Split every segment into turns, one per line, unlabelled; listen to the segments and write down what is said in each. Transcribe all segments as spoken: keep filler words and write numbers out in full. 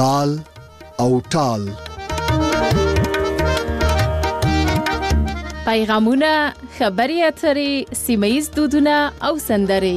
تال او ټال.
پیغامونه، خبري اترې، سیمه‌ییز دودونه او سندرې.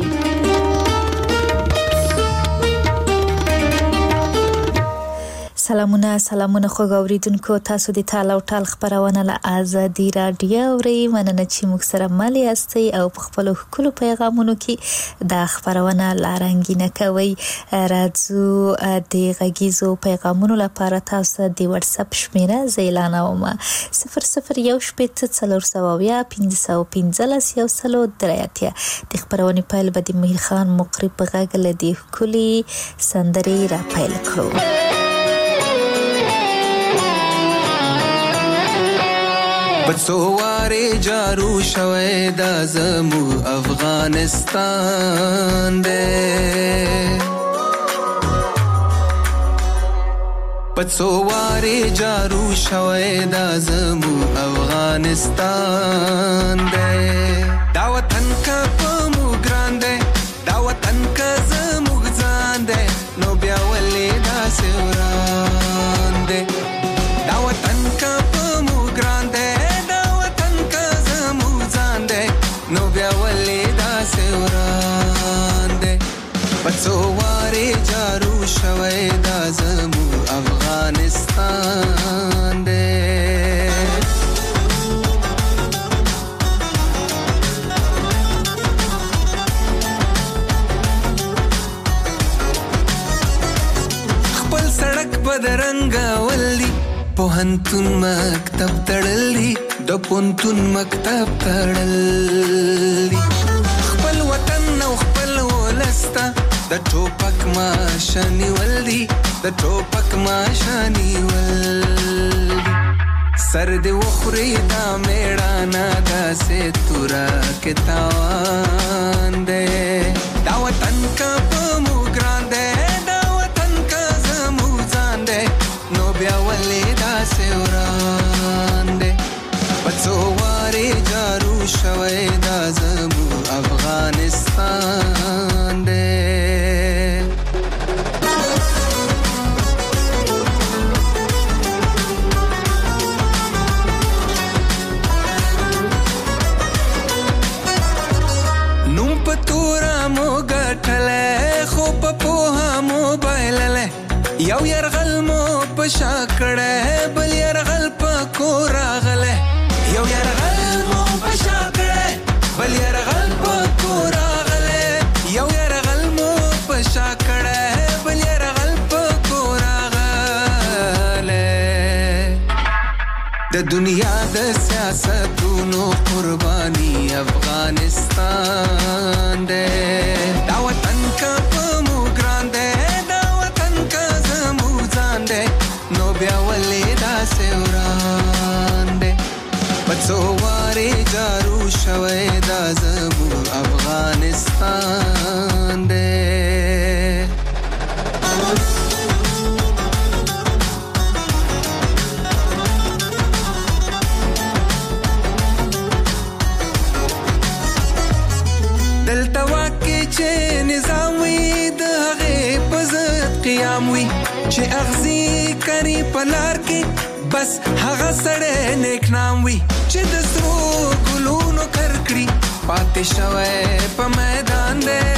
سلامونه سلامونه خو غوړیدونکو، تاسو د تال او ټال خبرونه له آزادي رادیو اورئ. مننه چې موږ سره ملي یاستئ او په خپل خپل پیغامونو کې د خبرونه لارنګینه کوي. راځو د غږیزو پیغامونو لپاره تاسو د واتس اپ شمیره زیلانوم صفر صفر یو شپږ څلور سوه پنځه پنځلس یو سلو درېاتیا. د خبرونه پیل به د مهیر خان مقری په غږ له د کلی سندرې را پیل کړو.
بڅواري جارو شوي د زمو افغانستان دې، بڅواري جارو شوي د زمو افغانستان دې. دا وطن کا پمو ګران دې، دا وطن کا زمو ځان دې، نو بیا ولې دا سوران دې. دا وطن کا پمو ګران دې، نو بیا ولې دا سوران دې. بڅواري جارو شوي دا زمو افغانستان دې. خپل سړک بدرنګ ولي، پوهنتون مکتب تړلی، د پونتون مکتب تړلی. خپل وطن او خپل ولسته د ټوپک ماشانی ولدي، د ټوپک ماشانی ولدي. سر دې وخوري دا میړانا داسې تورا کې تاوان دی. دا وطن کا پمو ګران دی، دا وطن کا زمو ځان دی، نو بیا ولې داسې وران دی. بڅواري جارو شوي دا زمو افغانستان دی. نوم پتورا مو ګټلې، خو په پوها مو بایللې. یو يرغل مو پشا کړه، بل يرغل په کور راغله. یو يرغل مو پشا کړه، بل يرغل په کور راغله. یو يرغل مو پشا کړه، بل يرغل په کور راغله. د دنیا د سیاستونو قرباني افغانستان دی. دا وطن کا پمو ګران دی، دا وطن کا زمو ځان دی، نو بیا ولې دا سوران دی. بڅواري جارو شوي دا زمو افغانستان دی. دلته واکې چې نظام وي، د هغې په ضد قیام وي، چې اغزي کري په لار کې بس هغه سړی نیک نام وي، چې د سرو ګلونو کرکړي پاتې شوی په میدان دی.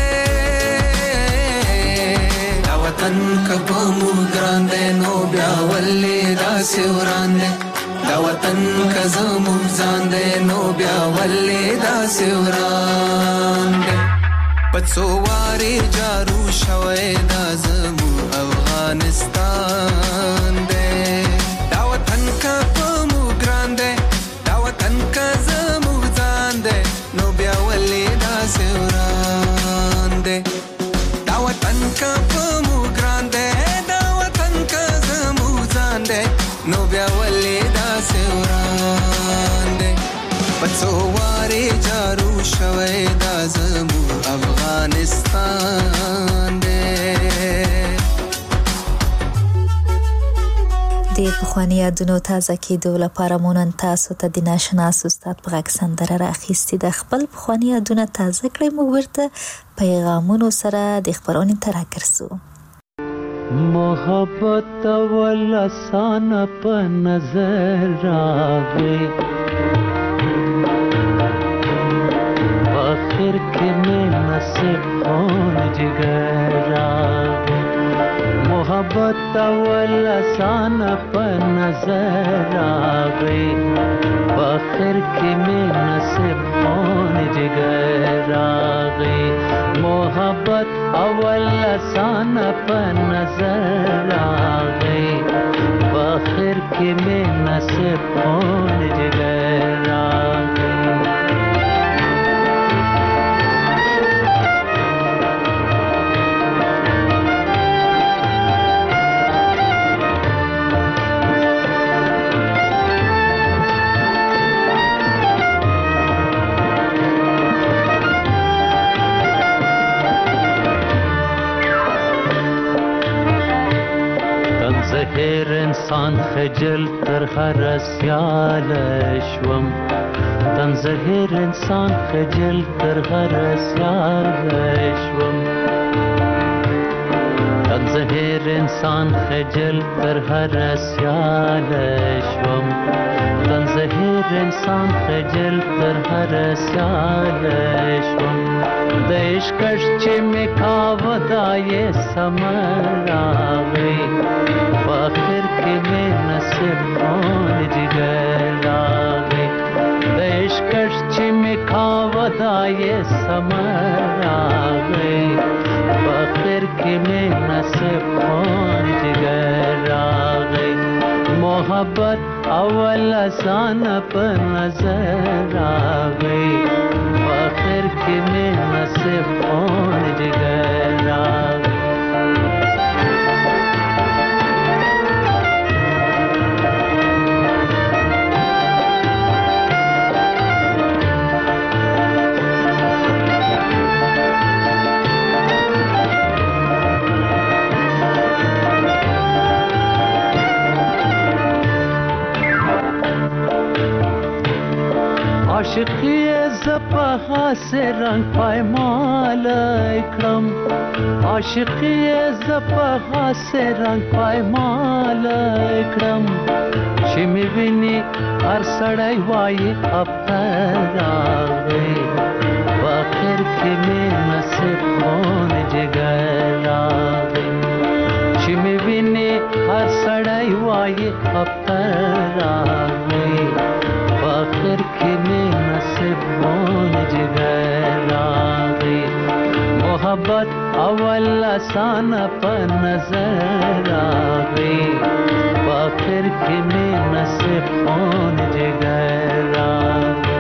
دا وطن که پمو ګران دی، نو بیا ولې داسې وران دی. دا وطن که زموږ ځان دی، نو بیا ولې داسې وران دی. بڅواري جارو شوی دا زموږ افغانستان دی. دا وطن کا پمو ګران دی، دا وطن کا زموږ ځان دی، نو بیا ولې داسې وران دی. دا وطن کا پمو ګران دی، دا وطن کا زموږ ځان دی، نو بیا ولې داسې وران دی. بڅواري جارو شوی دا زمو افغانستان دی.
د پخواني یادونو تازه کېدو لپاره مو نن تاسو ته د ناشناس استاد په غږ سندره راخیستې ده. خپل پخواني یادونه تازه کړئ، موږ ورته پیغامونو سره د خپرونې ته راګرځو.
मोहब्बत अवल आसान पे नजर आवे, आखिर के में नसीब कौन जिगर आवे। मोहब्बत अवल आसान पे नजर आवे, आखिर के में नसीब कौन जिगर आवे। मोहब्बत अवल आसान पे नजर आवे, आखिर के में नसीब कौन जिगर आवे। زهر انسان خجل تر هر سیال شوم، تن زهر انسان خجل تر هر سیال شوم، تن زهر انسان خجل تر هر سیال شوم، تن زهر انسان خجل تر هر سیال شوم. د عشقش چې مې کاوه دا یې سمر راغی، آخر کې مې نصیب کون جگر راغی. د عشقش چې مې کاوه دا یې سمر راغی، آخر کې مې نصیب کون جگر راغی. محبت اول آسان په نظر راغی، آخر کې مې نصیب کون جگر راغی. عاشقی زپها سے رنگ پایمال اکرم، عاشقی زپها سے رنگ پایمال اکرم. چې مې ویني هر سړی وایي افتر راغی، آخر کې مې نصیب کون جگر راغی. چې مې ویني هر سړی وایي افتر راغی، آخر کې مې نصیب کون جگر راغی. محبت اول آسان په نظر راغی، آخر کې مې نصیب کون جگر راغی.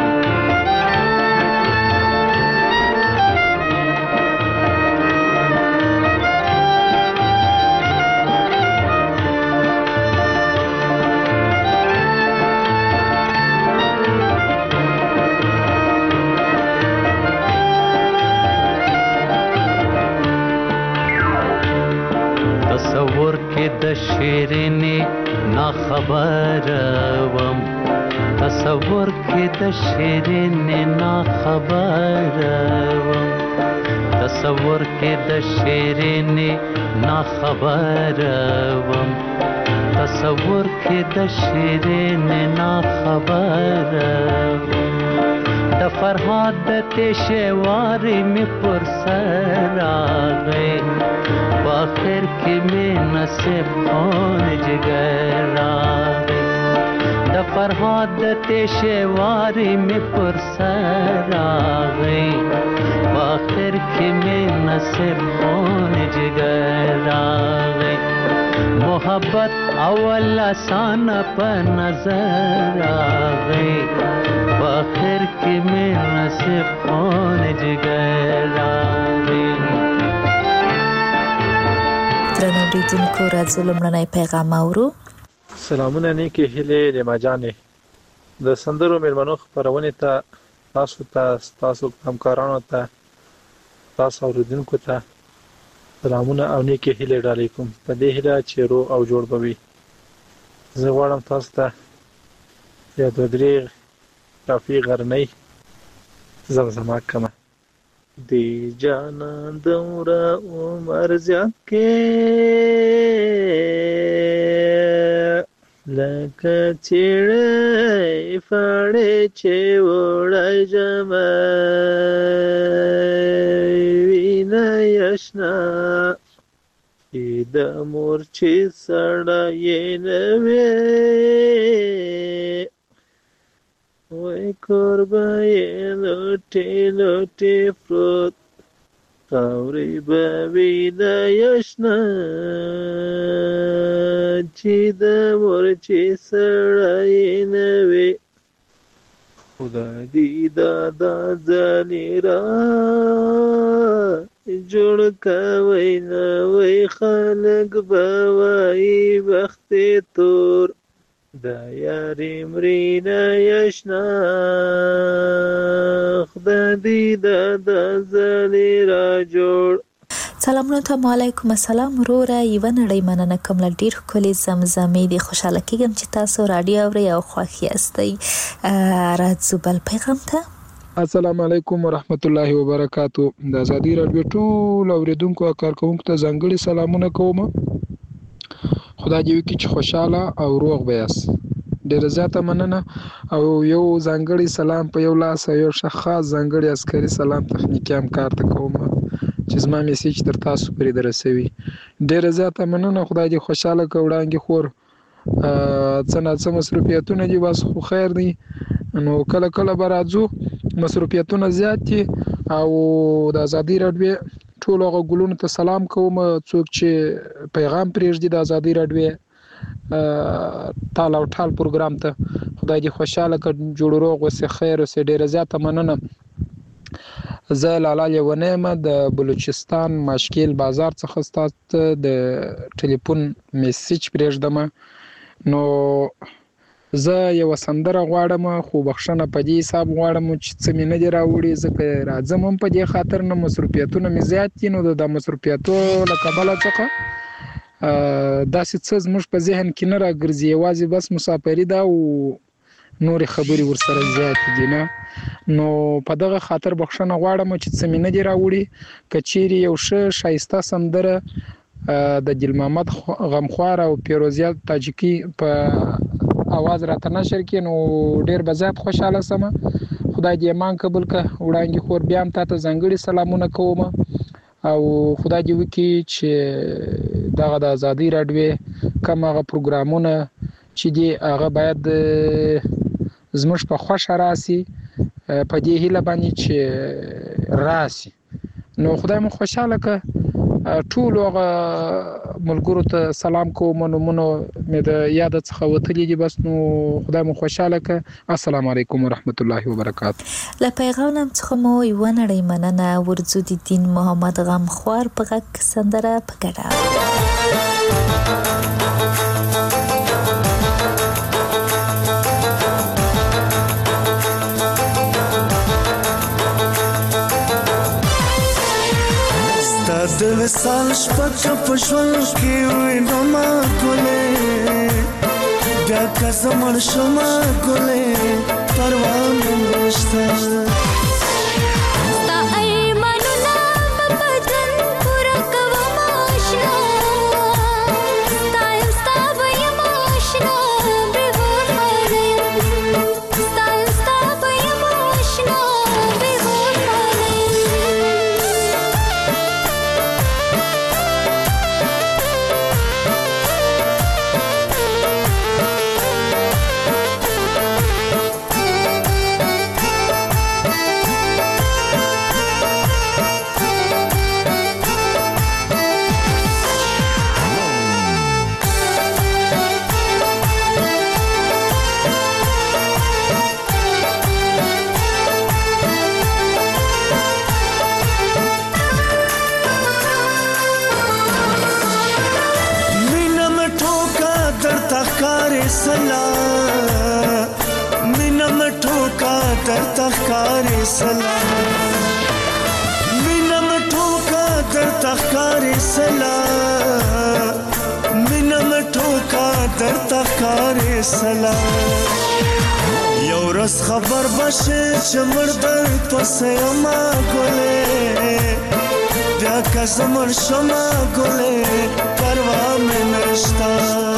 تصور کې د شیرینې نا خبر وم، تصور کې د شیرینې نا خبر وم، تصور کې د شیرینې نا خبر وم، تصور کې د شیرینې نا خبر وم. د فرهاد د تشوارې مې پر سر راغی، آخر کې مې نصیب کون جگر راغی. د فرهاد د تشوارې مې پر سر راغی، آخر کې مې نصیب کون جگر راغی. محبت اول آسان په نظر راغی، آخر کې مې نصیب کون جگر راغی.
درنو اوریدونکو راځو لومړنی پیغام اورو.
سلامونه نیکې هیلې لیما جانې، د سندرو میلمنو خپرونې ته تاسو ته تاسو همکارانو ته تاسو اوریدونکو ته سلامونه او نیکې هیلې ډالۍ کوم، په دې هیله چې روغ او جوړ به وي. زه غواړم تاسو ته یا دوه درې کافي غرنۍ زمزمه کړم. دی جانان دومره عمر زیات کې لکه چیړی فاړی چې وړی ژمی وینه یشنا چې د مور چې سړی نه وي وای کور به یې لوټې لوټې پروت خاورې به وي د یشنا چې د مور چې سړی نه وي خدای دې دا دا ځلې را جوړ کوي نوی خلک به وایي بخت تور دا یاري مرینا یشنا خدای دې دا دا ځلې را جوړ.
سلامونه ته علیکم السلام وروره یو نړۍ مننه کوم ل ډیر ښکلې زمزمې دي خوشاله کېږم چې تاسو رادیو اورئ او خوښ یاستئ. راځو بل پیغام ته.
السلام علیکم ورحمت الله وبرکاتو. د ازادي رادیو ټول اوریدونکو او کارکونکو ته ځانګړي سلامونه کوم. خدای دې وکړي چې خوشاله او روغ به یاست. ډیر زیاته مننه او یو ځانګړي سلام په یو لاس یو شخص ځانګړي عسکري سلام تخنیکی همکار ته کوم چې زما میسیج تر تاسو پرې درسوي. ډیر زیاته مننه. خدای دې خوشاله کوړانګي خور څنګه څه مصروفیتونه دي بس خو خیر دی نو کله کله به راځو مصروفیتونه زیات دي او د ازادي رادیو ټول هغه ګلونو ته سلام کوم څوک چې پیغام پرېږدي د ازادي رادیو ټال او ټال پروګرام ته خدای دې خوشاله کړي جوړ روغ وسه خیر وسه ډیر زیاته مننه. زه لاله لیونیم د بلوچستان ماشکیل بازار څخه ستاسو د ټلیفون میسیج پرېږدم. نو زه یو سندره غواړم خو بخښنه په دې حساب غواړم چې څه مې نه دی راوړي ځکه راځم هم په دې خاطر نه مصروفیتونه مې زیات دي نو د مصروفیتو له کبله څخه داسې څه زموږ په ذهن کې نه راګرځي یوازې بس مسافري ده او نورې خبرې ورسره زیات دي نه نو په دغه خاطر بخښنه غواړم چې څه مې نه دی راوړي. که چیرې یو ښه ښایسته سندره د دل محمد غمخوار او پیروزیه تاجیکي په اواز راته نشر کې نو ډیر به زیات خوشاله سم. خدای دې ایمان قبول کړه. وړاندې خور بیا هم تاسو ځانګړي سلامونه کوم او خدای دې وکړي چې دغه د ازادي رادیو کوم هغه پروګرامونه چې دی هغه باید زموږ په خوښه راسي په دې هیله باندې چې راسي نو خدای مو خوشاله کړه. ټول هغه ملګرو ته سلام کوم نو مونږ مې د یاد څخه وتلې دي بس نو خدای مو خوشاله کړه. السلام علیکم ورحمت الله وبرکاتو.
له پیغام څخه مو یو نړۍ مننه. ورځو د دین محمد غمخوار په غږ سندره په ګډه.
د وصال شپه په ژوند کې وینم ما ګلې بیا که زمړ شم ګلې پروا مې نشته تخکاری سلام مینم ټوکا در تخکاری سلام مینم ټوکا در تخکاری سلام یو ورځ خبر بشي چې مړ در پسې یما ګلې بیا که زه مړ شمه ګلې پروا مې نشته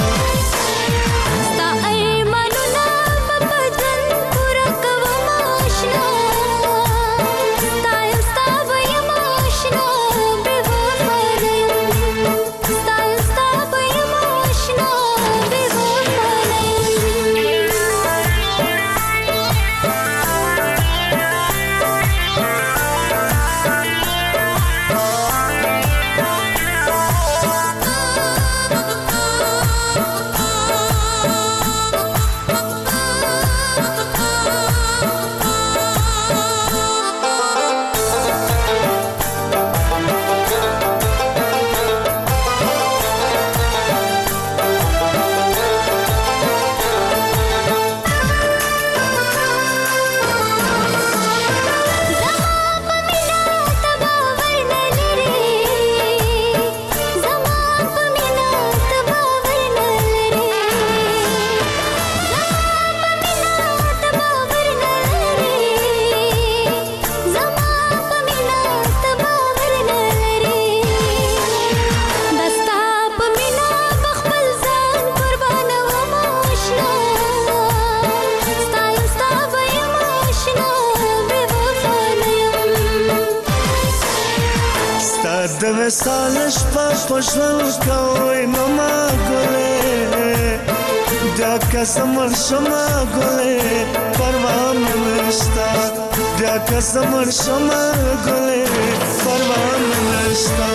د وصال شپه په ژوند کوي ماما ګلې بیا که زه مړ شمه ګلې پروا مې نشته بیا که زه مړ شمه ګلې پروا مې نشته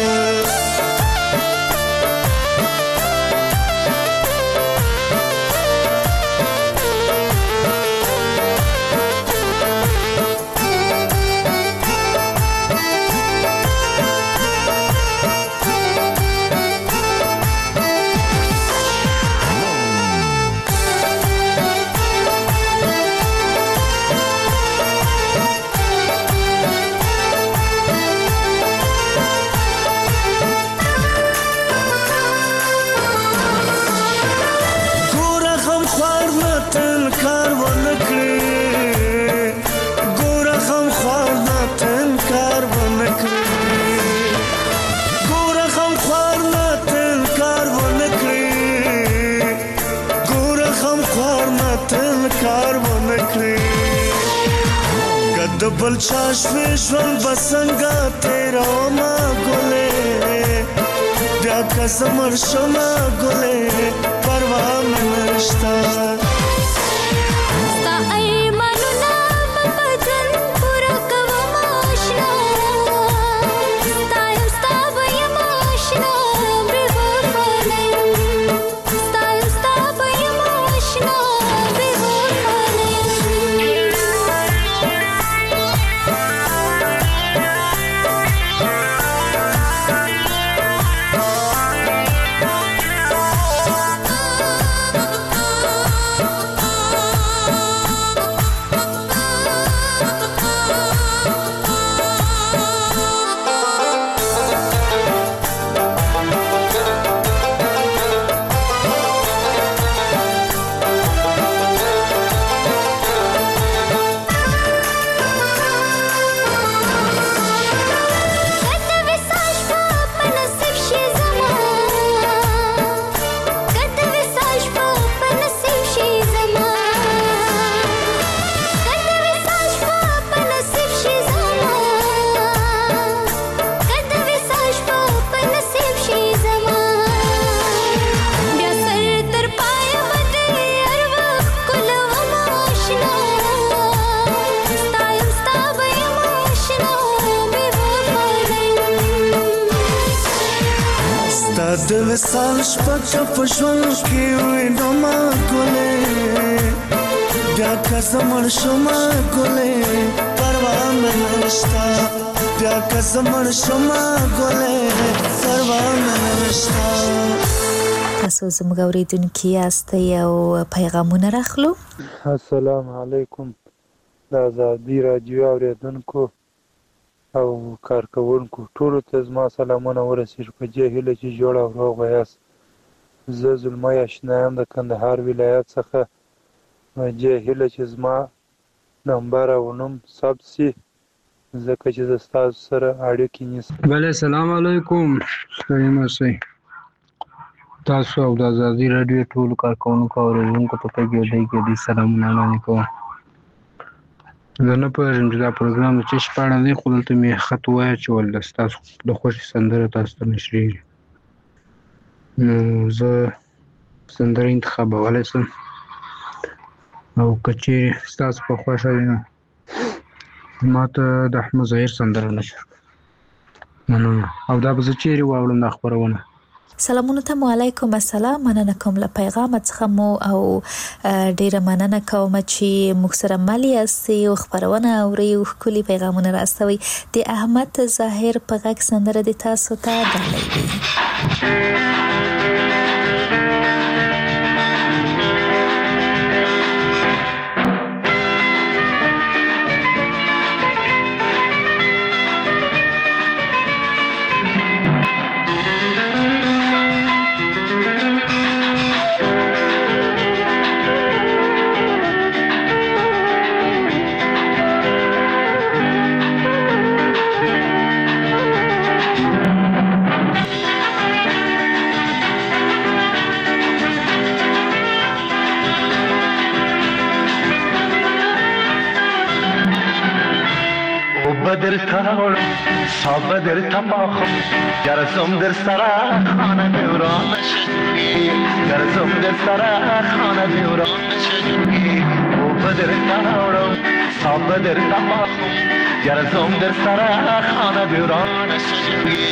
د بل چا شوې ژوند به څنګه تېرومه ګلې بیا که زه مړ شمه ګلې پروا مې نشته د وصال شپه که په ژوند کې وي نو ما ګلې بیا که زه مړ شمه ګلې پروا مې نشته بیا که زه مړ شمه ګلې پروا مې نشته
تاسو زموږ اورېدونکي یاستئ او پیغامونه راخلو
السلام علیکم د ازادي راډیو اورېدونکو او کارکوونکو ټولو ته زما سلامونه ورسیږي په دې هیله چې جوړ او روغ یاست زه زلمی اشنا یم د کندهار ولایت څخه په دې هیله چې زما نمبر او نوم ثبت سي ځکه چې زه ستاسو سره اړیکې نیسم.
بله سلام علیکم ستړي مه شئ. تاسو او د ازادي راډیو ټولو کارکوونکو او اورېدونکو ته په ګېډۍ ګېډۍ سلامونه وړاندې کوم. زه نه پوهېږم چې دا پروګرام د څه شي په اړه دی، خو دلته مې خط واچول د ستاسو د خوښې سندره تاسو ته نشرېږي. نو زه سندره انتخابولی شم او که چیرې ستاسو په خوښه وي نو ما ته د احمد ظاهر سندره نشر مننه. او دا به زه چیرې واورم دا خپرونه؟
سلامونه ته مو علیکم السلام. مننه کوم له پیغام څخه مو او ډیره مننه کوم چې موږ سره مل یاستئ او خبرونه اورئ او ښکلي پیغامونه راستوئ. د احمد ظاهر په غږ سندره د تاسو ته ډالۍ وي.
بدر تاول صابدر تماخم گرزم در سرا خانه دوران شدی گرزم در سرا خانه دوران شدی او بدر تاول صابدر تماخم گرزم در سرا خانه دوران شدی.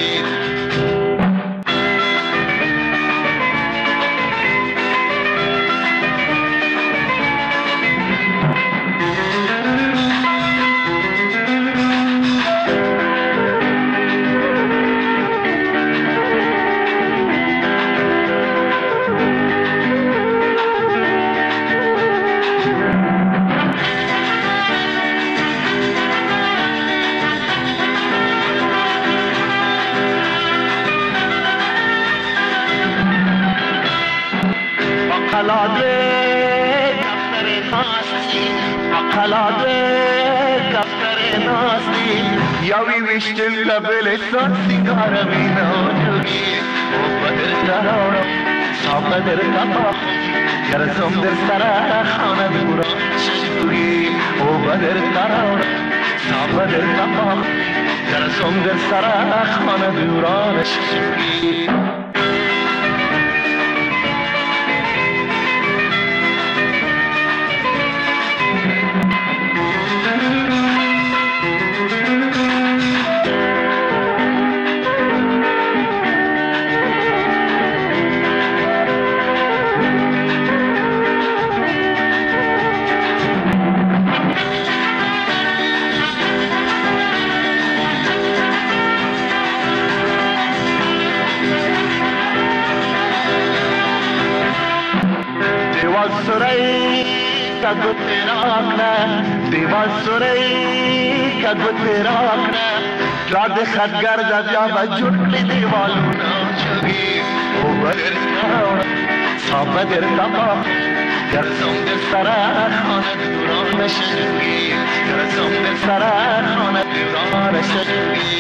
اقلاده دفتر ناستی اقلاده دفتر ناستی یاوی وشتل لبلستان سیگار مینا جوگی او بدر تراورم صابدر تماخم گرزم در سرا خانه دوران شجوری او بدر تراورم صابدر تماخم گرزم در سرا خانه دوران شجوری. کگو تیراکنا دیوان سوری کگو تیراکنا راد خدگر جا بجوٹلی دیوالونا چگی او بدر تاورا صابدر تماخم گرزم در سرا خانه دوران شجوی گرزم در سرا خانه دوران شجوی.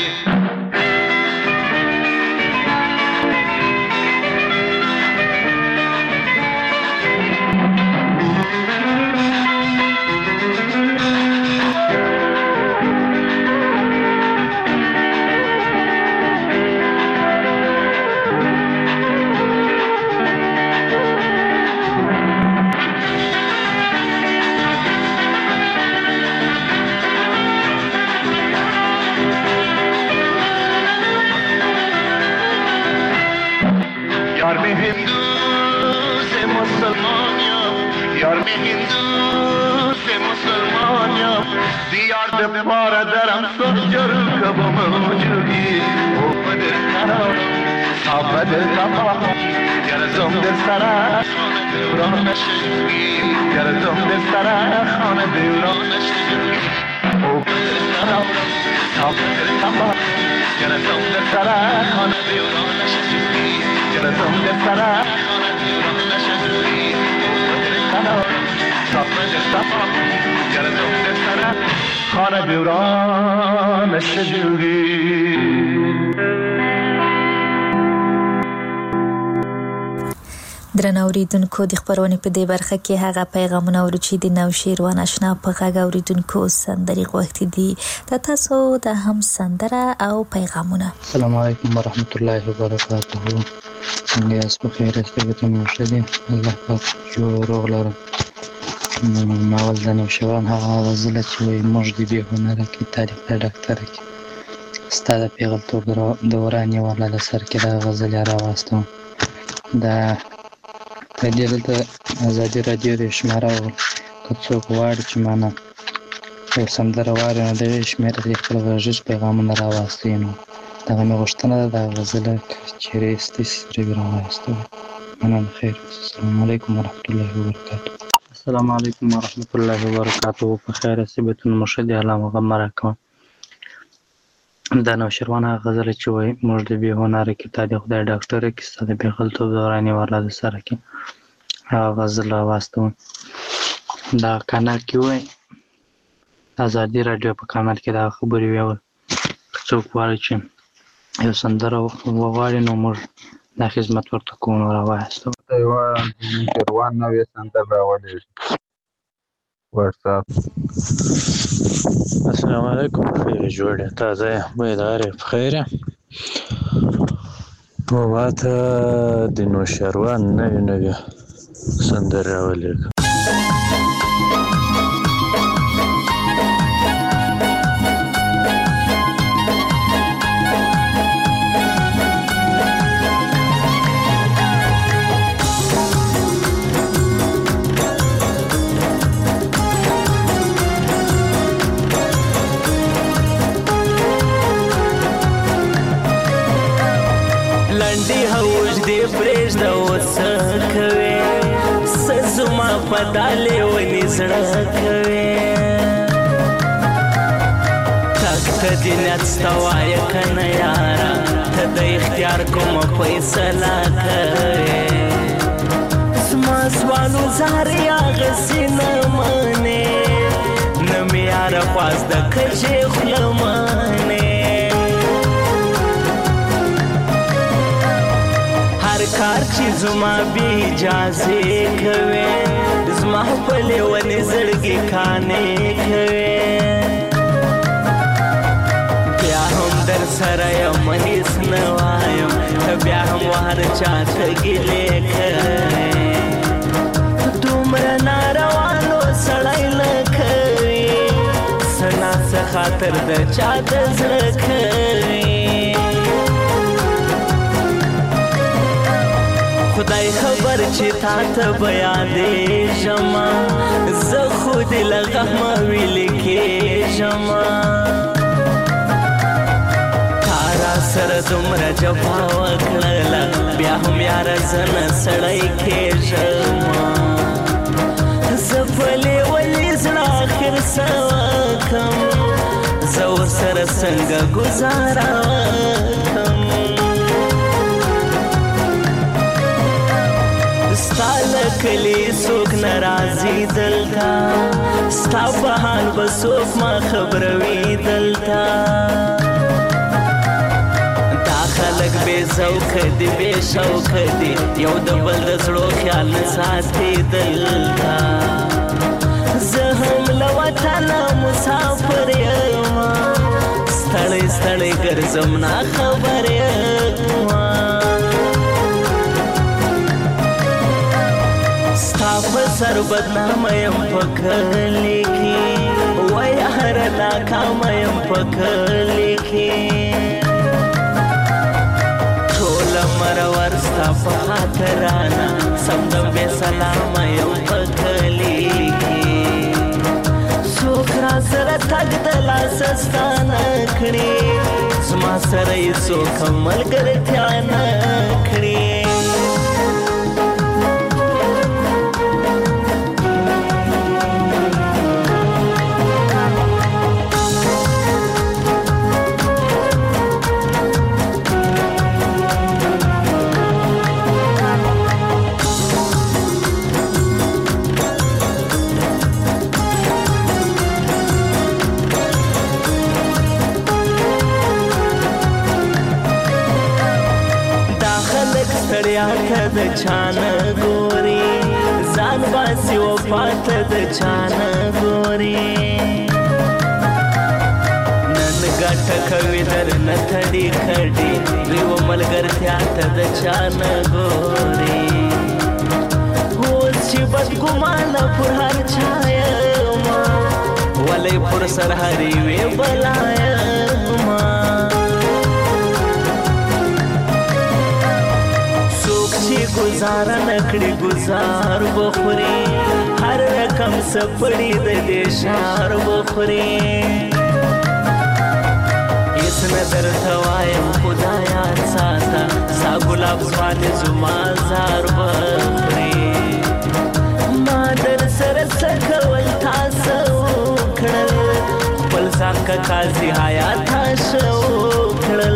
یار میں ہندو سے مسلمان یار میں ہندو سے مسلمان دیار دے پارا درم سجر کب موجودی او بدر تراورم صابدر تماخم گرزم در سرا خانه دوران شجوی گرزم در سرا خانه دوران شجوی او بدر تراورم صابدر تماخم گرزم در سرا خانه دوران شجوی گرزم در سرا خانه دوران شجوی او بدر تراورم صابدر تماخم گرزم در
خانه دوران شدگی.
درنو اوریدونکو د خبرونې په دې برخه کې هغه پیغامونه ورو چې د نوشیروان آشنا په غږ اوریدونکو سندري غوښتي دي ته تاسو د هم سندره او پیغامونه.
السلام علیکم ورحمت الله وبرکاته. څنګه یاست؟ په خیر یاست؟ ته مو ښه دي؟ الله پاک جوړ روغ لرم. ناول د نوشیروان هغه غزله چې وایي موږ د بې هنره کې تاریخ د ډاکټر کې ستا د پیغلتوب دوران یې والا د سر کې دا غزل یې راواستوم. دا په دې دلته ازادي راډیو د شماره وغواړي که څوک غواړي چې مانه یو سندره واوري نو د یوې شمېرې د خپل غږیز پیغامونه راواستوي. نو دغه مې غوښتنه ده دا غزله که چېرې ایستی سي ترې به راواستوي. مننه. خیر. السلام علیکم ورحمت الله وبرکاته.
السلام علیکم ورحمت الله وبرکاته. په خیر یاست؟ بیتونه مو ښه دي؟ الله مو غم راکوم. دا نوشیروان هغه غزله چې وایي موږ د بې هنره کې تا د خدای ډاکټره کې ستا د پیغلتوب دوران یې ورله د سره کې هغه غزل راواستوم. دا کانال کې وایي ازادي راډیو په کانال کې دا خبرې ویول که څوک غواړي چې یو سندره وغواړي نو موږ دا خدمت ورته کوو نو راوایستو.
یوه نوشیروان نوې سندره راولېږي واتساپ.
السلام علیکم. خیر جوړه تازه بیداره بخیره. ماته د نوشیروان نوې نوې سندره راولېږه.
پدالې ونی زړه کوي تک ته دې نیت ستا وایه که نه یاره ته د اختیار کومه فیصله کوې زما ځوانو زارې اغسې نه منې نه مې یاره خواز د کجې خوله منې هر کار چې زما بې اجازې کوې زما خپلې ونې زړګي کانې کوې بیا هم در سره یم هېڅ نه وایم ته بیا هم هر چا ته ګیلې کوې دومره ناروانو سړی نه کوي څه ناڅه خاطر د چا د زړه کوي خدای خبر چې تا ته به یادېږم زه خو دې له غمه ویلې کېږم تا را سره دومره جفا وکړله بیا هم یاره زه نه سړی کېږم زه پلې ولې زړه اخر څه وکړم زه ورسره څنګه ګزاره وکړم ستا له کلي څوک نه راځي دلته ستا په حال به څوک ما خبروي دلته دا خلک بې ذوقه دي بې شوقه دي یو د بل د زړو خیال نه ساتي دلته زه هم له وطنه مسافر یم ستړی ستړی ګرځم ناخبر یم ستا په سر بدنامه یم په کلي کې وای هره ناکامه یم په کلي کې ټوله مرور ستا په خاطرانه سمدم بې سلامه یم په کلي کې څوک را سره تګ د لاسه ستا نه کړي زما سره یې څوک هم ملګرتیا نه کړي ستړیا ته د چانه ګوري ځان باسي وفات د چانه ګوري نن ګټه کوي در نه تړي کړي ریو ملګرتیا ته د چانه ګوري اوس چې بد ګمانه پر هر چا یما ولې پر سر هرې وې بلایم گزارا نکڑی گزار بخوری ہر رقم سپڑی دے دے شار بخوری اس نظر توایم خدایا ساتا سا گلاب فان زمان زار بخوری مادر سر سکول تاسو کھڑل پلسا کا کازی حیات شو کھڑل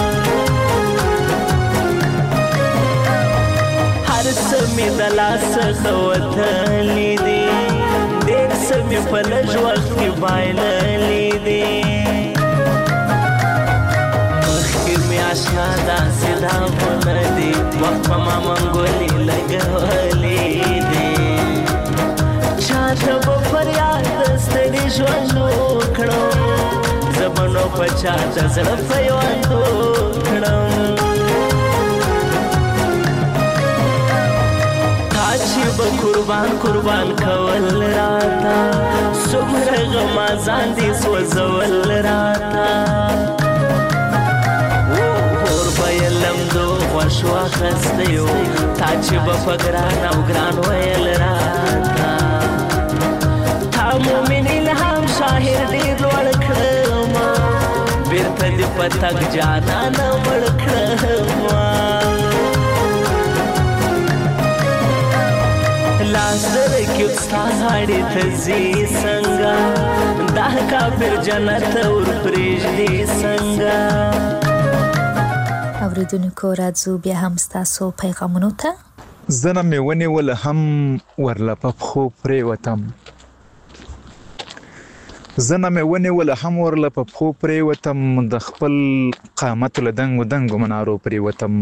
سمی دلاس خوتلی دی دیر سمی پلج وقتی بایللی دی مخی می آشنا دا سیدا بندی وقت ما منگولی لگولی دی چاہتا با فریاد دستری جوانو کھڑو زبانو پچاہتا زرفیوانو کھڑو قربان قربان کول راتا سمر غمازان دی سوزول راتا اور بیلم دو خوشوا خستیو تاچی بپگران او گران ویل راتا تا مومن الهام شاہر دی دوڑ کرما بیرتا دی پتک جانا نمڑ کرما لازر کی استاد هاڑی تزی سنگا داه کافر جنت اور پریج دی سنگا
اوریدونکو راځو بیا هم ستاسو پیغامونو ته
زنه مې ونیول هم ورله په پښو پرېوتم زنه مې ونیول هم ورله په پښو پرېوتم د خپل قامت له دنګو دنګو منارو پرېوتم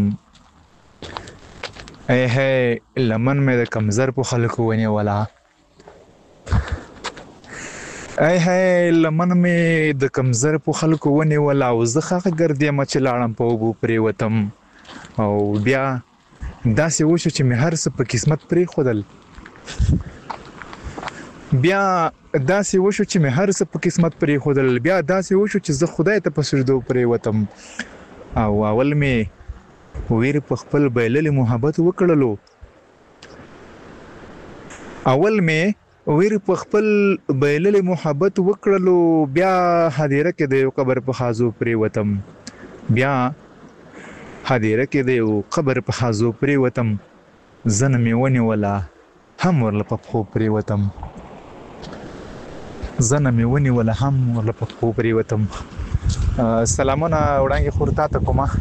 اے ہے لمن میں د کمزر په خلکو ونیولا اے ہے لمن میں د کمزر په خلکو ونیولا او زه خاخه ګرځم چې لاړم په وبو پرېوتم او بیا داسې وشو چې مې هر څه په قسمت پرېښودل بیا داسې وشو چې مې هر څه په قسمت پرېښودل بیا داسې وشو چې زه خدای ته په سجدو پرېوتم او اول مې ویر په خپل بایللې محبت وکړلو اول مې ویر په خپل بایللې محبت وکړلو بیا هدیره کې د یو قبر په خازو پرېوتم بیا هدیره کې د یو قبر په خازو پرېوتم زنه مې ونیوله هم ورله په پښو پرېوتم زنه مې ونیوله هم ورله په پښو پرېوتم سلامونه وړاندې خور تا ته کومه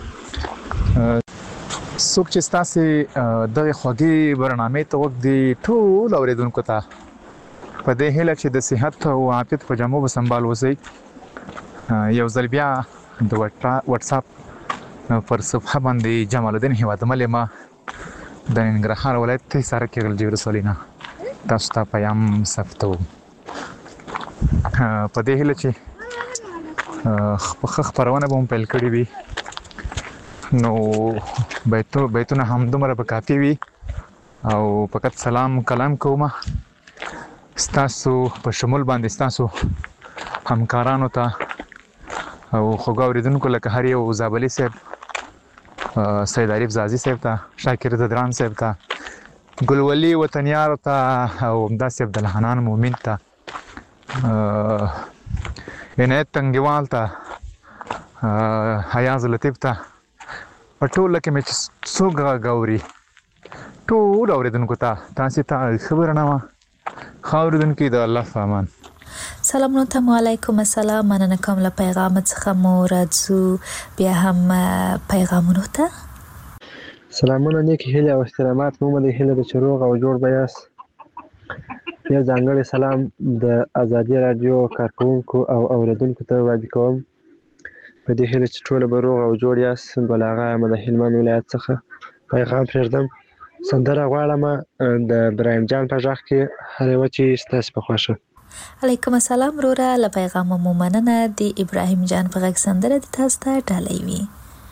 څوک چې ستاسې دغه خوږې برنامې ته وخت دی ټول اورېدونکو ته په دې هیله چې د صحت او عافیت په جامو به سنبال اوسئ یو ځل بیا د وټساپ پر صفحه باندې جمال الدین هیوادمل یم د ننګرهار ولایت حصار کې غلجي ولسوالۍ نه تاسو ته پیام ثبتوم په دې هیله چې ښه خپرونه به مو پیل کړې وي نو بیتو بیتونه هم دومره به کافي وي او فقط سلام کلام کوم ستاسو په شمول باندې ستاسو همکارانو ته او خوږ اورېدونکو لکه هر یو زابلي صاحب سید عارف زازي صاحب ته شاکر ددران صاحب ته ګلولي وطنیارو ته او همداسې عبدالحنان مومن ته عنایت تنګیوال ته حیاض لطیف ته په ټوله کې مې چې څوک غږ اوري ټول اورېدونکو ته تاسې ته ښه برنامه ښه اورېدونکي د الله په امان
سلامونه ته علیکم السلام مننه کوم له پیغام څخه مو راځو بیا هم پیغامونو ته
سلامونه نیک هیله او احترامات مو د هیله د چروغ او جوړ بیاس یو ځانګړی سلام د ازادي رادیو کارکونکو او اوریدونکو ته وړاندې کوم په دې هیله چې ټول به روغ او جوړ یاست بل هغه یم د هلمند ولایت څخه پیغام پرېږدم. سندره غواړم د ابراهیم جان په غږ کې هر یوه چې ستاسې په خوښه.
علیکم السلام وروره، له پیغامه مو مننه. د ابراهیم جان په غږ سندره د تاسو ته ډالۍ وي.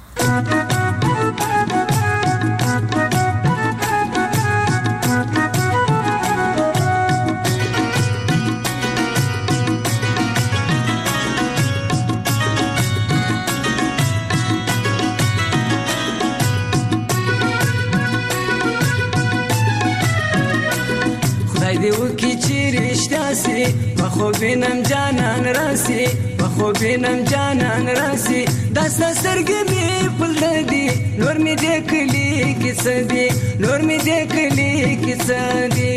دی وکی چی رشتہ سی بخوبینم جانان راسی بخوبینم جانان راسی دستا سرگی می پل دی نور می دیکلی کس دی نور می دیکلی کس دی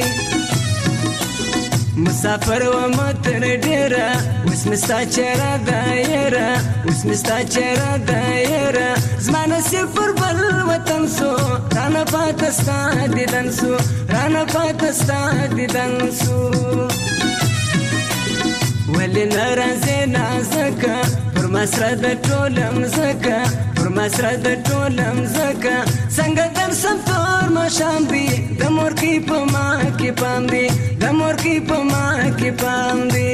مسافر و متر ډیره اوس مستا چیرې دایره اوس مستا چیرې دایره زمانه صفر بل وطن سو رانه پاتستا دیدن سو رانه پاتستا دیدن سو ولی نرازه نازکه پر مسره د ټولم زکه پر مسره د ټولم زکه څنګه در سم تور مشام دی د مور کې په ما کې پام دی د مور کې په ما کې پام دی.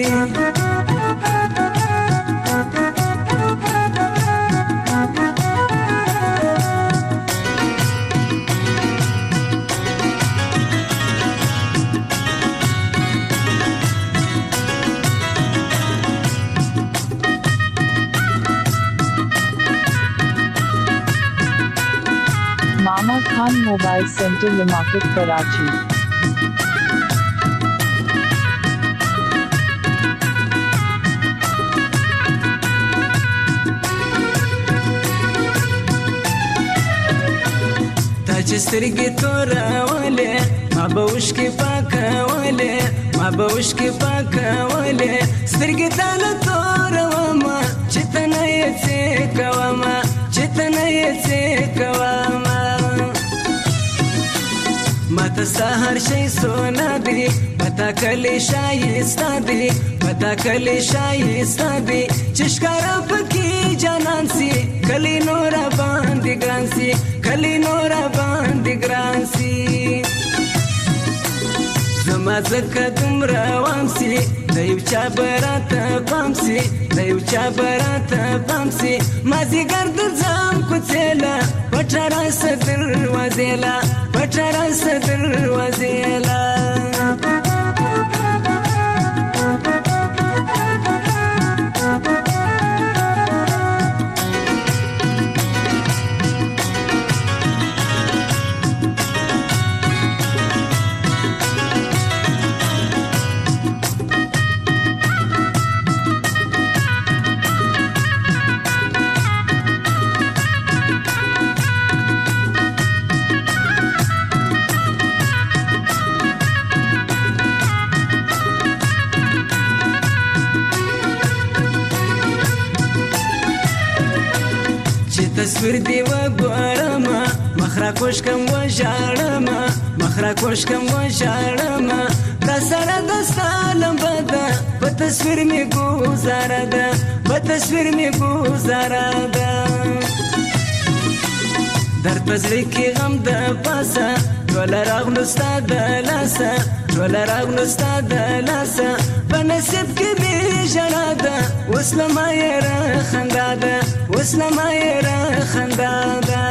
मामा खान मोबाइल सेंटर लिमाकेट कराची.
تاج سترګې تورولې ما به اوښکې پاکولې ما به اوښکې پاکولې سترګې تاله تورومه چې ته نه یې څه کومه چې ته نه یې څه کومه ماته ستا هر شی سونا دی پتا کلی شایسته دی پتا کلی شایسته دی چې ښکاره پکې جانان سي کلی نوره باندې ګران سي کلی نوره باندې ګران سي زما ځکه دومره وام سي د یو چا به راته پام سي د یو چا به راته پام سي مازدیګر درځم کوڅېله پټه راسه دروازېله پټه راسه دروازېله. تصویر دی و ګورما مخرا کوش کم و ژړما مخرا کوش کم و ژړما دا سره د سالم بدا په تصویر می گزاره ده په تصویر می گزاره ده در پزړی کې غم د پاسه ټول راغلو ستا د لاسه ټول راغلو ستا د لاسه په نصیب کې می ژړا ده اوس نه ما یې خندا ده اوس نه ما یې خندا ده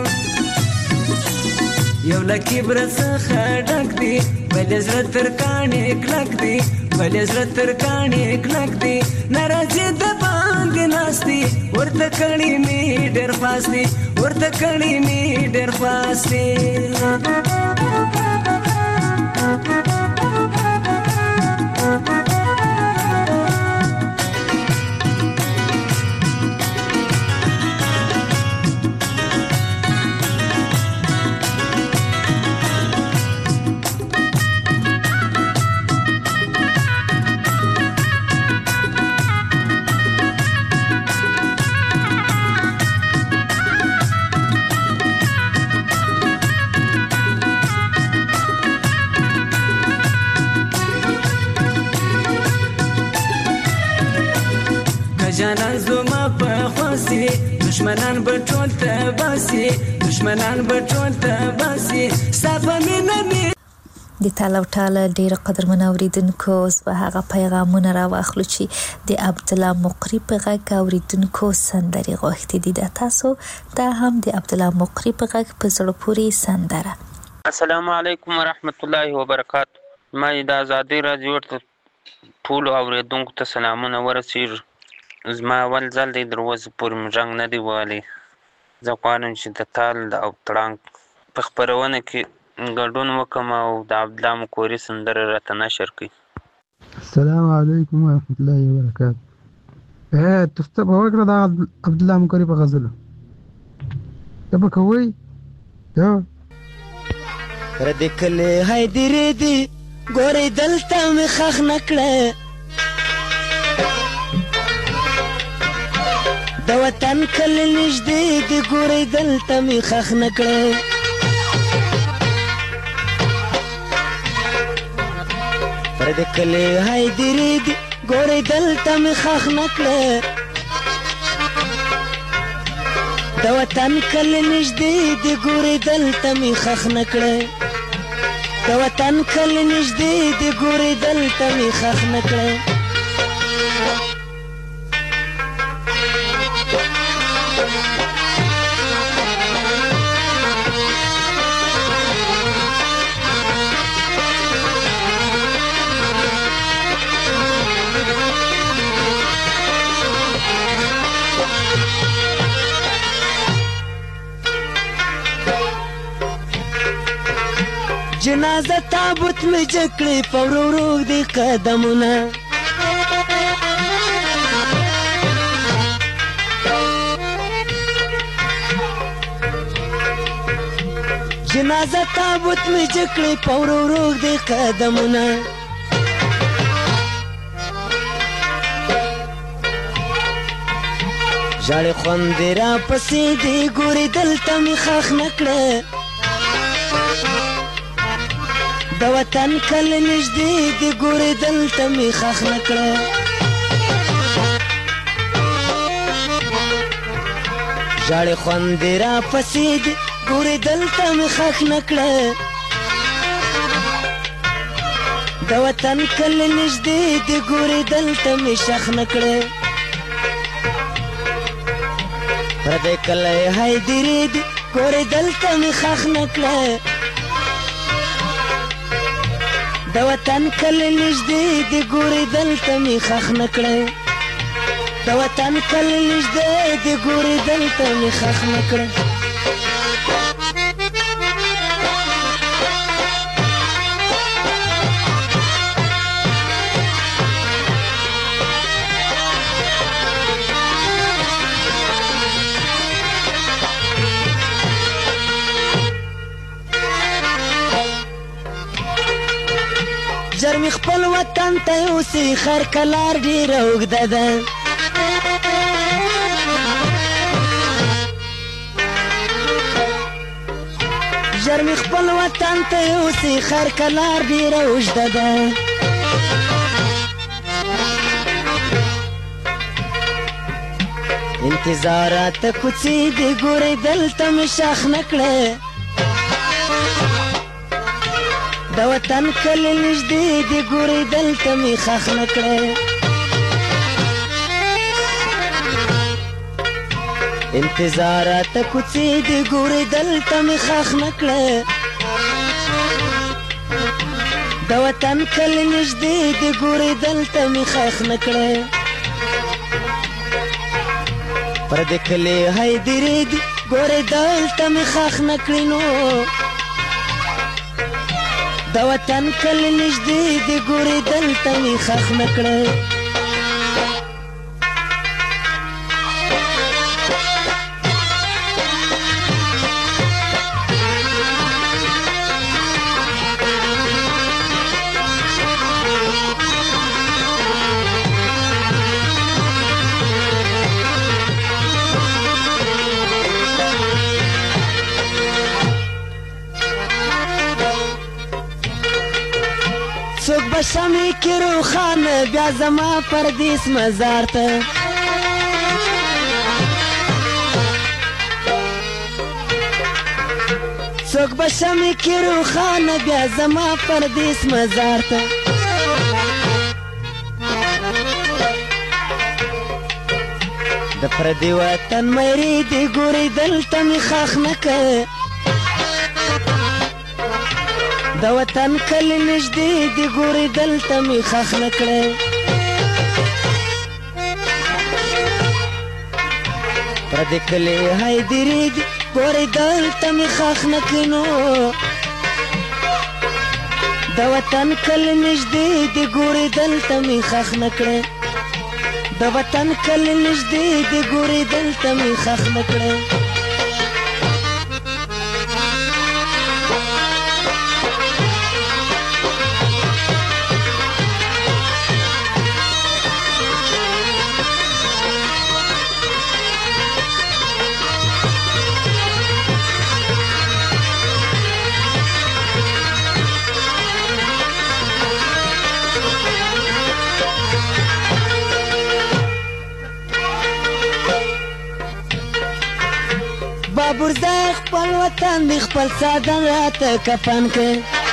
یو لکې بر څخه ډک دی بل زړه تر کاڼې کلک دی بل زړه تر کاڼې کلک دی ناراضي د باندې ناستي ورته کړي می ډېر فاصلې ورته کړي می ډېر فاصلې. دشمنان به ټول ته باسي دشمنان به ټول ته باسي ستا په مینه مې
د تاله او ټاله ډېر قدرمن اوریدونکو اوس به هغه پیغامونه راواخلو چې د عبدالله مقری په غږ اوریدونکو سندرې غوښتې دي. د تاسو دا هم د عبدالله مقری په غږ په زړه پورې سندره.
السلام علیکم ورحمت الله وبرکاتو. ما د ازادي راډیو ټولو اوریدونکو ته سلامونه ورسیږي. زما اول ځل دی دروازه پورې مې غږ نه دی وهلی. زه غواړم چې د تال او تړانګ په خپرونه کې ګډون وکم او د عبدالله مقری سندره راته نشر کړي.
السلام علیکم ورحمت الله وبرکاتو. اے تفته به وکړه د عبدالله مقری په غزلو ته به کوئ یا
ردې کلې هایدرې دي ګورې دلته مې خښ نه کړه د وطن کلې نږدې دي ګورې دلته مې خښ نه کړه ردې کلې هایدرې دي ګورې دلته مې خښ نه کړه د وطن کلې نږدې دي ګورې دلته مې خښ نه کړه د وطن کلې نږدې دي ګورې دلته مې خښ نه کړه جنازه تابوت مې جکړې په ورو ورو دي قدمونه جنازه تابوت مې جکړې په ورو ورو دي قدمونه ژړې خوندې راپسې دي ګورې دلته مې خښ نه کړه د وطن کلې نږدې دي ګورې دلته مې خښ نه کړه ژړې خوندې راپسې دي ګورې دلته مې خښ نه کړه د وطن کلې نږدې دي ګورې دلته مې شخ نه کړه پردی کلی هایدرې دي ګورې دلته مې خښ نه کړه د وطن کلې نږدې دي ګورې دلته مې خښ نه کړه د وطن کلې نږدې دي ګورې دلته مې خښ نه کړه ژر مې خپل وطن ته یوسې خر کلار ډېره اوږده ده ژر مې خپل وطن ته یوسې خر کلار ډېره اوږده ده انتظاراته کوڅې دې ګورې دلته مې شاخ نه کړه د وطن کلې نږدې دي ګورې دلته مې خښ نه کړه انتظاراته کوڅې دي ګورې دلته مې خښ نه کړه د وطن کلې نږدې دي ګورې دلته مې خښ نه کړه پردې کلې هایدرې دي ګورې دلته مې خښ نه کړې نو د وطن کلې نږدې دي ګورې دلته مې خښ نه کړه څوک به شمعې کې روښانه بیا زما پردیس مزار ته
څوک به شمې کې روښانه بیا زما پردیس مزار ته د پردي وطن مېرې دې ګورې دلته مې خاخ نه کوي د وطن کلی نږدې دې ګورې دلته مې خاخ نه کړی پردي کلی هایدرې دې ګورې دلته مې خاخ نه کړي نو د وطن کلی نږدې دې ګورې دلته مې خاخ نه کړی د وطن کلی نږدې دې ګورې دلته مې خاخ نه کړی بابرزای خپل وطن دی خپل سادن راته کفن که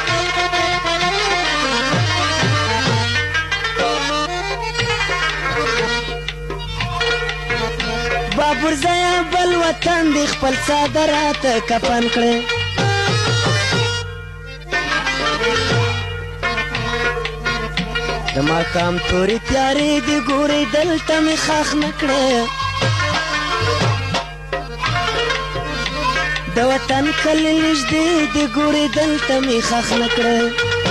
بابرزای بل وطن دی خپل ساده راته کفن کړي د ماښام تورې تیارې دي ګورې دلته مې خاخ نه کړې د وطن کلی نږدې دې ګورې دلته مې خاخ نه کړې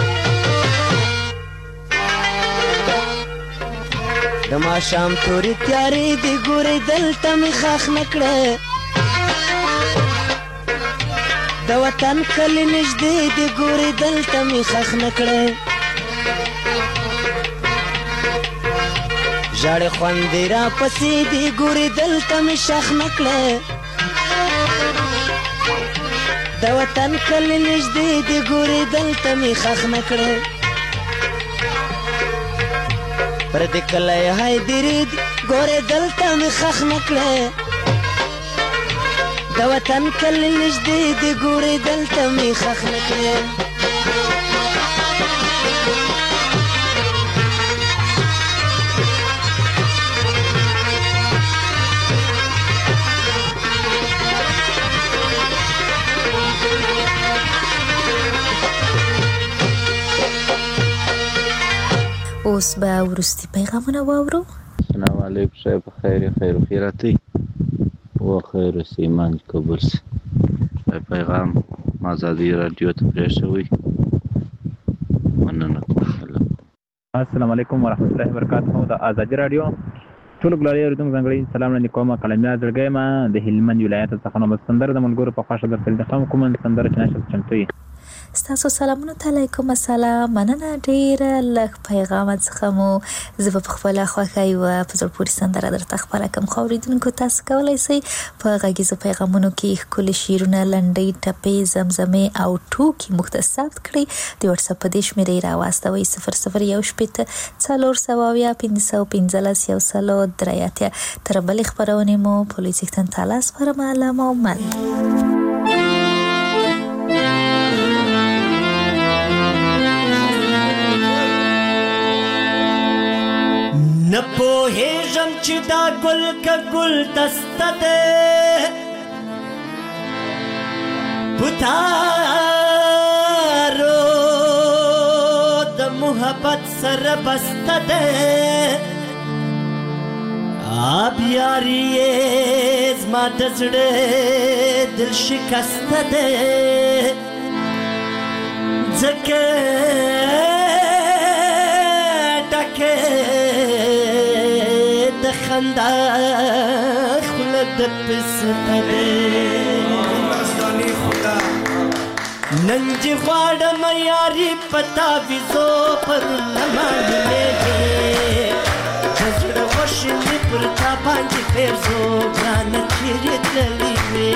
د ماښام تورې تیارې دې ګورې دلته مې خاخ نه کړې د وطن کلی نږدې دې ګورې دلته مې خاخ نه کړې ژړې خوندې را پسې دې ګورې دلته مې شاخ نه کړې د وطن کلی نږدې دې ګورې دلته مې خاخ نه کړې پر دې کلی هایدرې دې ګورې دلته مې خاخ نه کړې د وطن کلی نږدې دې ګورې دلته مې خاخ نه کړې
اوس به وروستي پیغامونه واورو.
السلام علیکم صاحب خیر خیر خیراتی و خیر سیمان قبول سي پیغام آزادی رادیو ته پرېښوئ مننه کوم.
السلام علیکم ورحمۃ اللہ وبرکاتہ. د آزادی رادیو ټول ګلاري اوریدونکو ځانګړي سلام وړاندې کوم. قلمیا زړګی ما د هلمند ولایت څخه نو سندره د ملګرو په خوښه درته لیدم کوم سندره چې نشم چمتو یې
ستاسو سلامونه ته علیکم السلام. مننه ډیره لږ پیغام څخه مو زه په خپل خوښه یو په زړه پورې سندره درته خپله کوم. خو اوریدونکو تاسو کولی شئ په غږیزو پیغامونو کې ښکلي شعرونه لنډۍ ټپې زمزمې او ټوکې موږ ته ثبت کړئ. د وټساپ په دې شمېرې راواستوئ صفر صفر یو شپېته څلور سوه اویا پنځه سوه پنځلس یو سلو درې اتیا. تر بلې خپرونې مو پولیس څښتن تاله سپارم. علامه عمر
نه پوهېږم چې دا ګل که ګل دسته دی پتارو د محبت سره بسته دی آب یاري یې زما د زړه دل شکسته دی ځکه ډکه خندا خوله د پسته دی نن چې غواړم یاري په تعویذو پرونه معلومېږي د زړه غوښې مې پر تا باندې پیرزو ګرانه چیرې تللې وې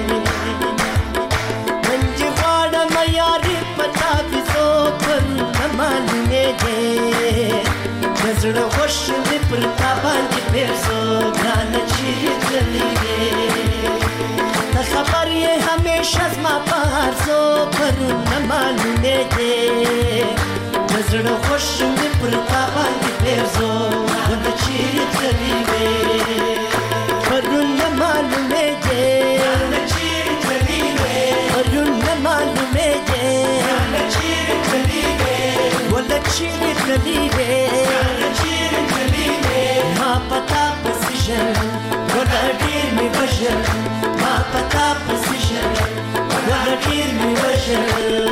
نن چې غواړم یاري په تعویذو پرونه معلومېږي د زړه غوښې مې پر تا باندې پیرزو ګرانه چیرې تللې وې ته خبر یې همیشه زما په هر څو
پرون نه معلومېږي د زړه خوښ مې پر تا باندې پیرزو ونه چیرې تللې وې پرون نه معلومېږي ونه چیرې تللې وې پرون نه معلومېږي ونه چیرې تللې وې ونه چیرې تللې وې ونه چیرې تللې وې ما پتا پسې ژړل ونه ډېر مې وژړل ما پتا پسې ژړل ونه ډېر مې وژړل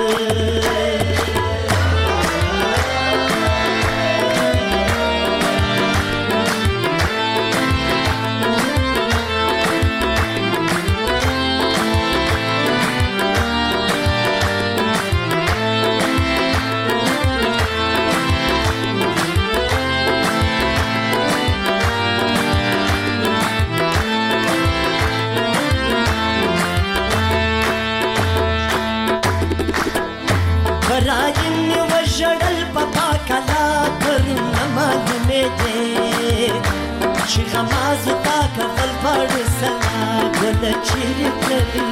چې غمازو تا کفل پاړو سلا ګل چیرې تللې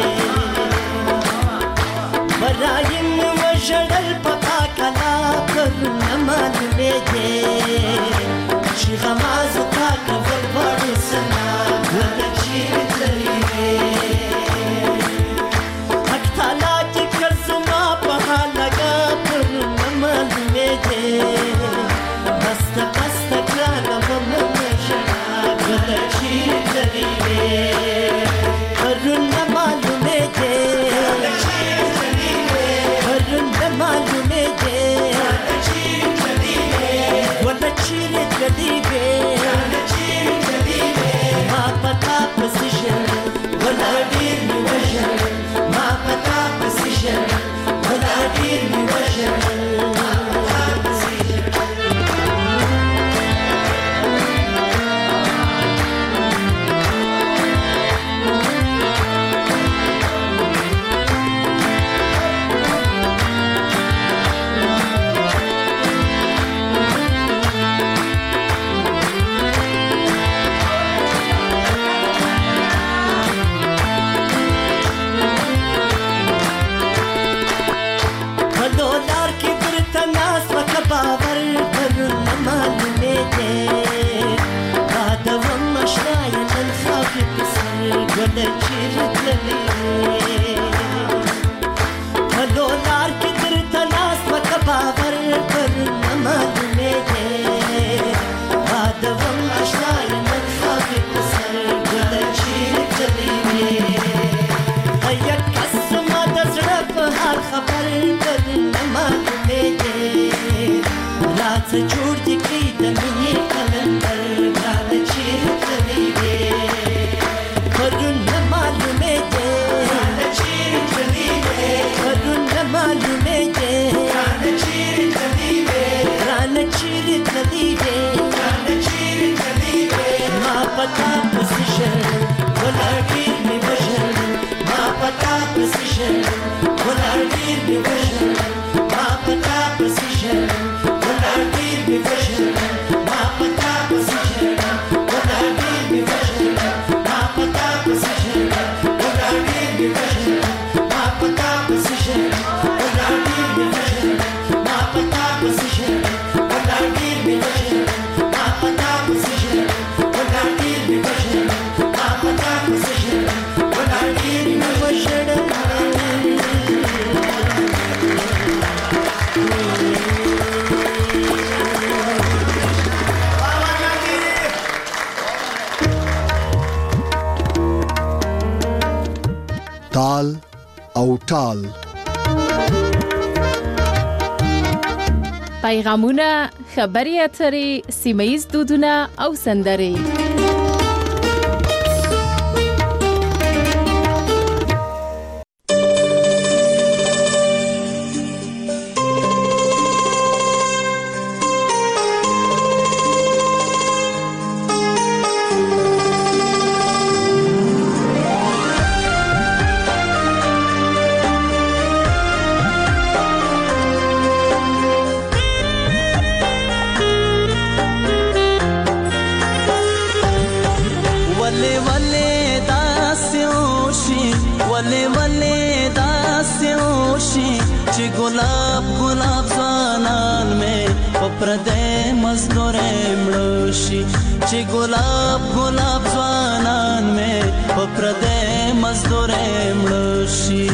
برایم وژړل په پاکلا پرون نه معلومېږي چې غمازو تا کفل پاړو سلا ګل چیرې تللې حق تعالی چې کړ زما په حال لګا پرون نه معلومېږي بسته بسته ګرانه پرون نه معلومېږي پرون نه معلومېږي ونه چیرې تللې وې ما پتا پسې ژړل ونه ډېر مې وژړل ما پتا پسې ژړل ونه ډېر مې وژړل ونه چیرې تللې په لار کې درته ناست وکه باور پرون نه معلومېږي یادوم اشنا یم نن خاورې په سر ونه چیرې تللې وې هر کس زما د زړه په حال خبر پرون نه معلومېږي راځه جوړ دې کړي د مینې قلندر ګرانه چیرې تللې وې پرون نه معلومېږي ګرانه چیرې تللې وې پرون نه معلومېږي ګرانه چیرې تللې وې ګرانه چیرې تللې وې ګرانه چیرې تللې وې ما پتا پسې ژړل ونه ډېر مې وژړل ما پتا پسې ژړل ونه ډېر مې وژړل ما پتا پسې ژړل ونه ډېر مې وژړل ما پتا پسې ژړل ونه ډېر مې وژړل ما پتا پسې ژړل ونه ډېر مې وژړل ما پتا پسې ژړل ونه ډېر مې وژړل ما پتا پسې ژړل ونه ډېر مې وژړل ما پتا پسې ژړل ونه ډېر مې وژړل ما پتا پسې ژړل ونه ډېر مې وژړل
تال او ټال
پیغامونه خبري اترې سیمایي دودونه او سندرې
वले वले दास्यों اوشي چې ګلاب ګلاب ځوانان مې په پردې مزدورې مړه شي چې ګلاب ګلاب ځوانان مې په پردې مزدورې مړه شي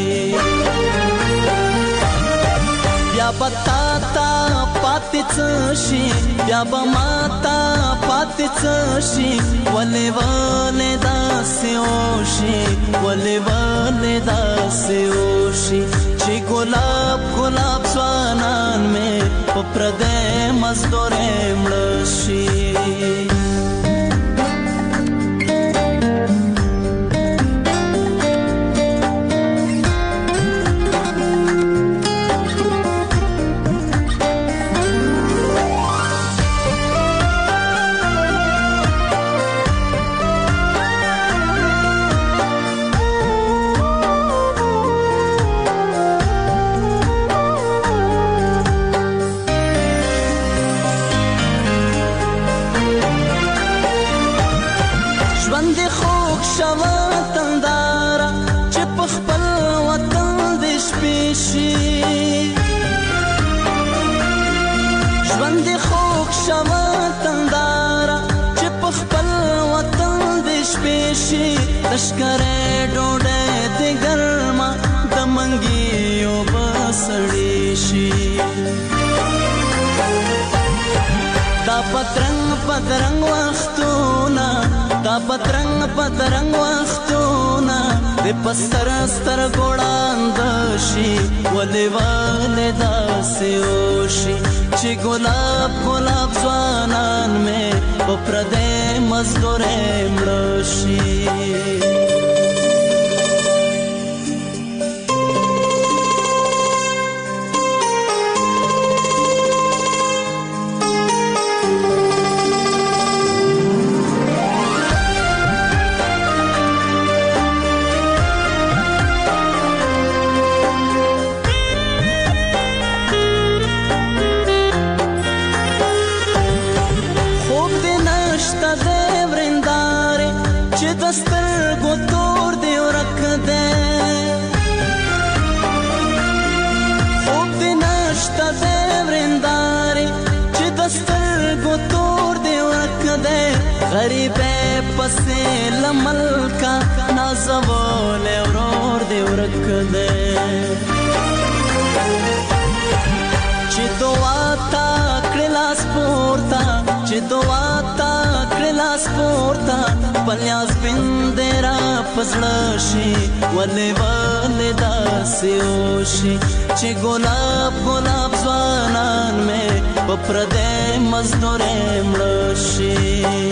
بیا به تا ته پاتې څه شي بیا به ما ته پاتې څه شي ولې ولې داسې وشي ولې ولې داسې وشي چې ګلاب ګلاب ځوانان مې په پردې مزدورې مړه شي لشکره ډوډۍ د ګرمه د منګیو بسړې شي دا پترنګ پترنګ وختونه دا پترنګ پترنګ وختونه د پستر ستر ګوړاند شي ولې ولې داسې وشي چې ګلاب ګلاب ځوانان مې په پردې مزدورې مړه شي غریبه پسې لملکا نازول ورور دی ورک دی چې دعا تا کړه لاس پورتا چې دعا تا کړه لاس پورتا پلیاس بندرا پسړه شي ولې ولې داسې وشي چې ګلاب ګلاب ځوانان مې په پردې مزدورې مړه شي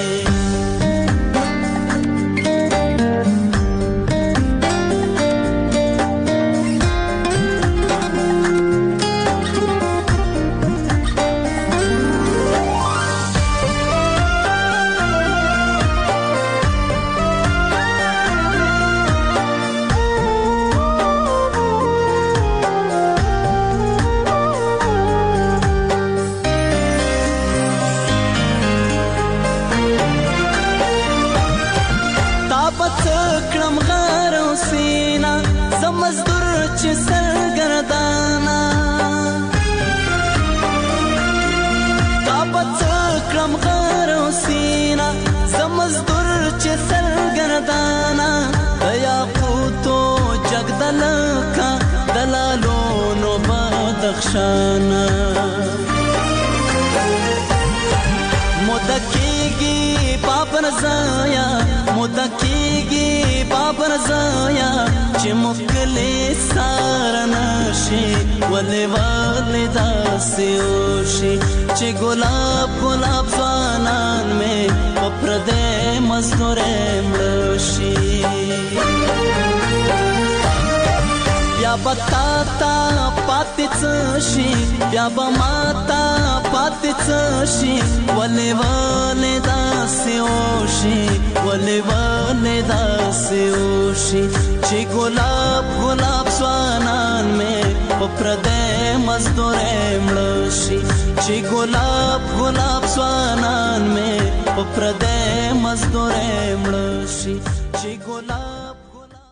چې سرګردانا تابت کړم غر سینا زمزدور چې سرګردانا یاقوتو جگدل کا دلالو نو بدخشانا مدکیږي بابر زایا مدکیږي بابر زایا چې مکلې سارنا شي ولې ولې داسې وشي چې ګلاب ګلاب ځوانان مې په پردې مزدورې مړه شي بیا به تا ته پاتې څه شي بیا به ما ته پاتې څه شي ولې ولې داسې وشي ولې ولې داسې وشي چې ګلاب ګلاب ځوانان مې په پردې مزدورې مړه شي چې ګلاب ګلاب ځوانان مې په پردې مزدورې مړه شي چې ګلاب